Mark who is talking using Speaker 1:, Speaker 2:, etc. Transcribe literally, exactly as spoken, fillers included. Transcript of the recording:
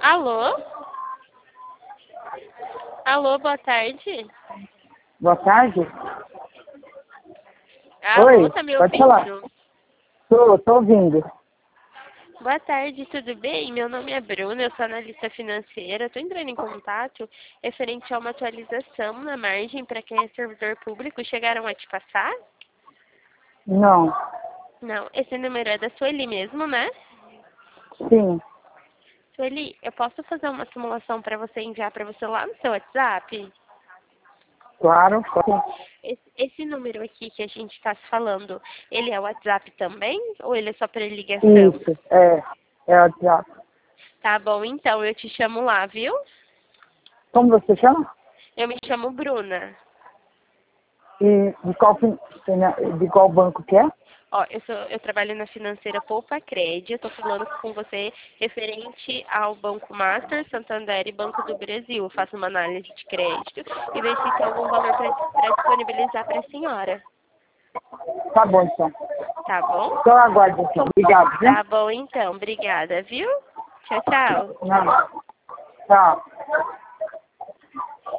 Speaker 1: Alô? Alô, boa tarde.
Speaker 2: Boa tarde.
Speaker 1: Alô,
Speaker 2: Oi,
Speaker 1: tá me
Speaker 2: pode
Speaker 1: ouvindo?
Speaker 2: falar. Tô, tô ouvindo.
Speaker 1: Boa tarde, tudo bem? Meu nome é Bruna, eu sou analista financeira. Estou entrando em contato referente a uma atualização na margem para quem é servidor público. Chegaram a te passar?
Speaker 2: Não.
Speaker 1: Não, esse número é da Sueli mesmo, né?
Speaker 2: Sim.
Speaker 1: Sueli, eu posso fazer uma simulação para você enviar para você lá no seu WhatsApp?
Speaker 2: Claro. Sim.
Speaker 1: Esse, esse número aqui que a gente está se falando, ele é o WhatsApp também? Ou ele é só para ligação?
Speaker 2: Isso. É. É o WhatsApp.
Speaker 1: Tá bom, então eu te chamo lá, viu?
Speaker 2: Como você chama?
Speaker 1: Eu me chamo Bruna.
Speaker 2: E de qual, fin- de qual banco que é?
Speaker 1: Ó, eu, sou, eu trabalho na financeira Poupa Cred. Eu tô falando com você referente ao Banco Master, Santander e Banco do Brasil. Eu faço uma análise de crédito e vejo se tem algum valor para disponibilizar para a senhora.
Speaker 2: Tá bom, então.
Speaker 1: Tá bom?
Speaker 2: Então aguarde, então. Obrigado, viu?
Speaker 1: Tá bom, então. Obrigada, viu? Tchau, tchau.
Speaker 2: Não. Tchau.